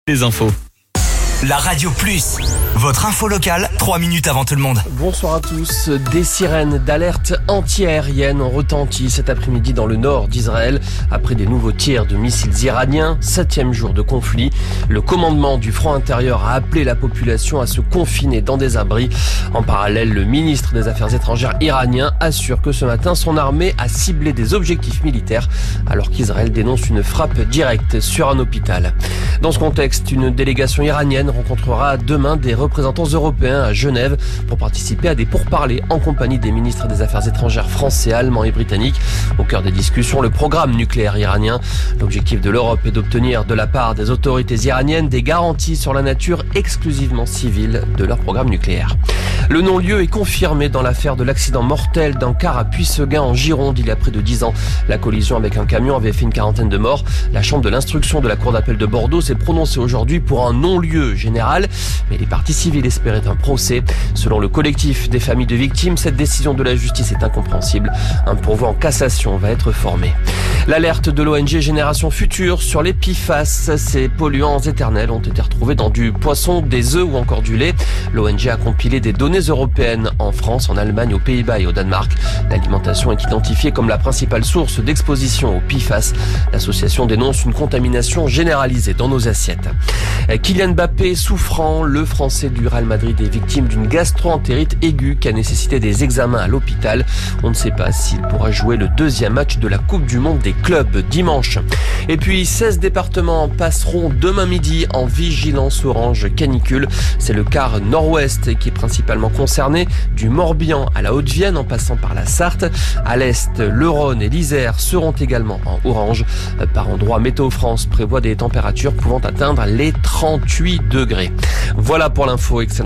les infos. La Radio Plus, votre info locale, 3 minutes avant tout le monde. Bonsoir à tous. Des sirènes d'alerte anti-aérienne ont retenti cet après-midi dans le nord d'Israël après des nouveaux tirs de missiles iraniens. 7e jour de conflit. Le commandement du front intérieur a appelé la population à se confiner dans des abris. En parallèle, le ministre des Affaires étrangères iranien assure que ce matin, son armée a ciblé des objectifs militaires alors qu'Israël dénonce une frappe directe sur un hôpital. Dans ce contexte, une délégation iranienne rencontrera demain des représentants européens à Genève pour participer à des pourparlers en compagnie des ministres des Affaires étrangères français, allemands et britanniques. Au cœur des discussions, le programme nucléaire iranien. L'objectif de l'Europe est d'obtenir de la part des autorités iraniennes des garanties sur la nature exclusivement civile de leur programme nucléaire. Le non-lieu est confirmé dans l'affaire de l'accident mortel d'un car à Puisseguin en Gironde il y a près de 10 ans. La collision avec un camion avait fait une quarantaine de morts. La chambre de l'instruction de la cour d'appel de Bordeaux s'est prononcée aujourd'hui pour un non-lieu général, mais les parties civiles espéraient un procès. Selon le collectif des familles de victimes, cette décision de la justice est incompréhensible. Un pourvoi en cassation va être formé. L'alerte de l'ONG Génération Future sur les PFAS, ces polluants éternels, ont été retrouvés dans du poisson, des œufs ou encore du lait. L'ONG a compilé des données européennes en France, en Allemagne, aux Pays-Bas et au Danemark. L'alimentation est identifiée comme la principale source d'exposition aux PFAS. L'association dénonce une contamination généralisée dans nos assiettes. Kylian Mbappé souffrant, le Français du Real Madrid est victime d'une gastro-entérite aiguë qui a nécessité des examens à l'hôpital. On ne sait pas s'il pourra jouer le deuxième match de la Coupe du Monde des clubs dimanche. Et puis 16 départements passeront demain midi en vigilance orange canicule. C'est le quart nord-ouest qui est principalement concerné, du Morbihan à la Haute-Vienne en passant par la Sarthe. À l'est, le Rhône et l'Isère seront également en orange. Par endroits, Météo France prévoit des températures pouvant atteindre les 38 degrés. Voilà pour l'info. Excellent.